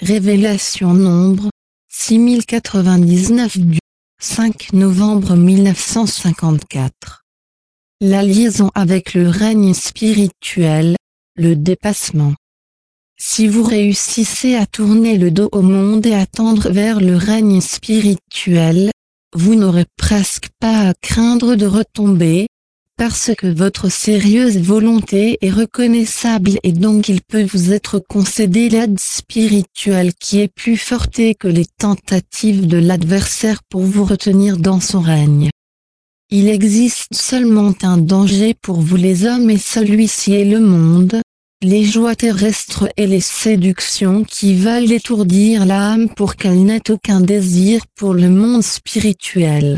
Révélation Nombre 6099 du 5 novembre 1954. La liaison avec le règne spirituel, le dépassement. Si vous réussissez à tourner le dos au monde et à tendre vers le règne spirituel, vous n'aurez presque pas à craindre de retomber, parce que votre sérieuse volonté est reconnaissable et donc il peut vous être concédé l'aide spirituelle qui est plus forte que les tentatives de l'adversaire pour vous retenir dans son règne. Il existe seulement un danger pour vous les hommes et celui-ci est le monde, les joies terrestres et les séductions qui veulent étourdir l'âme pour qu'elle n'ait aucun désir pour le monde spirituel.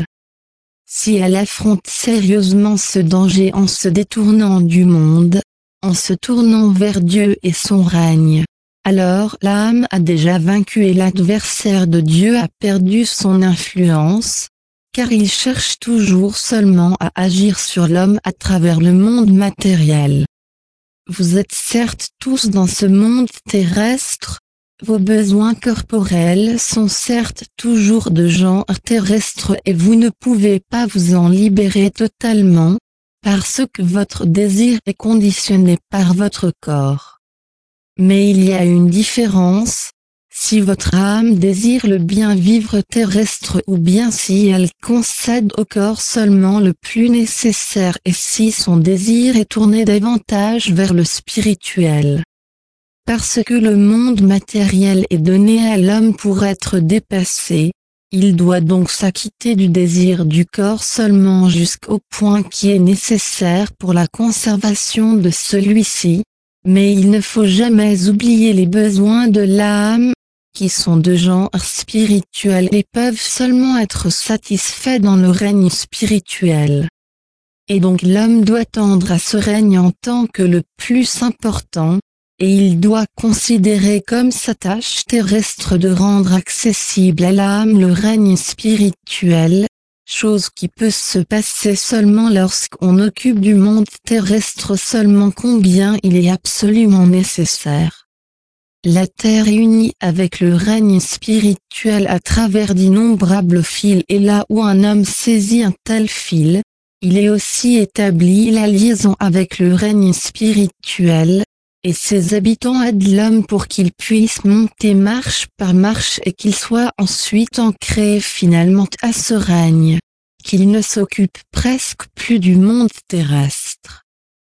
Si elle affronte sérieusement ce danger en se détournant du monde, en se tournant vers Dieu et son règne, alors l'âme a déjà vaincu et l'adversaire de Dieu a perdu son influence, car il cherche toujours seulement à agir sur l'homme à travers le monde matériel. Vous êtes certes tous dans ce monde terrestre, vos besoins corporels sont certes toujours de genre terrestre et vous ne pouvez pas vous en libérer totalement, parce que votre désir est conditionné par votre corps. Mais il y a une différence, si votre âme désire le bien vivre terrestre ou bien si elle concède au corps seulement le plus nécessaire et si son désir est tourné davantage vers le spirituel. Parce que le monde matériel est donné à l'homme pour être dépassé, il doit donc s'acquitter du désir du corps seulement jusqu'au point qui est nécessaire pour la conservation de celui-ci, mais il ne faut jamais oublier les besoins de l'âme, qui sont de genre spirituel et peuvent seulement être satisfaits dans le règne spirituel. Et donc l'homme doit tendre à ce règne en tant que le plus important, et il doit considérer comme sa tâche terrestre de rendre accessible à l'âme le règne spirituel, chose qui peut se passer seulement lorsqu'on occupe du monde terrestre seulement combien il est absolument nécessaire. La terre est unie avec le règne spirituel à travers d'innombrables fils et là où un homme saisit un tel fil, il est aussi établi la liaison avec le règne spirituel, et ses habitants aident l'homme pour qu'il puisse monter marche par marche et qu'il soit ensuite ancré finalement à ce règne, qu'il ne s'occupe presque plus du monde terrestre.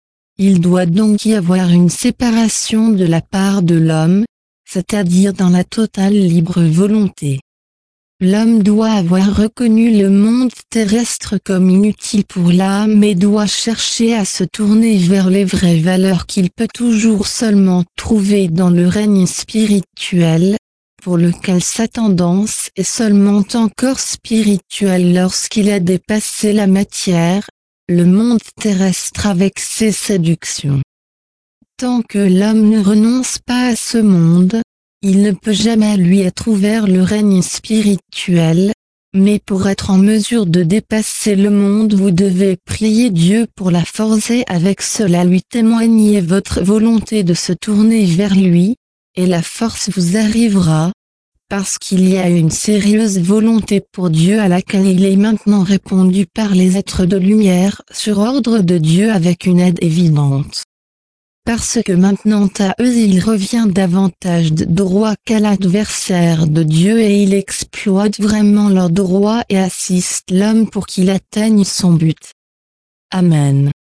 Il doit donc y avoir une séparation de la part de l'homme, c'est-à-dire dans la totale libre volonté. L'homme doit avoir reconnu le monde terrestre comme inutile pour l'âme et doit chercher à se tourner vers les vraies valeurs qu'il peut toujours seulement trouver dans le règne spirituel, pour lequel sa tendance est seulement encore spirituelle lorsqu'il a dépassé la matière, le monde terrestre avec ses séductions. Tant que l'homme ne renonce pas à ce monde, il ne peut jamais lui être ouvert le règne spirituel, mais pour être en mesure de dépasser le monde vous devez prier Dieu pour la force et avec cela lui témoigner votre volonté de se tourner vers lui, et la force vous arrivera, parce qu'il y a une sérieuse volonté pour Dieu à laquelle il est maintenant répondu par les êtres de lumière sur ordre de Dieu avec une aide évidente. Parce que maintenant à eux il revient davantage de droit qu'à l'adversaire de Dieu et il exploite vraiment leur droit et assiste l'homme pour qu'il atteigne son but. Amen.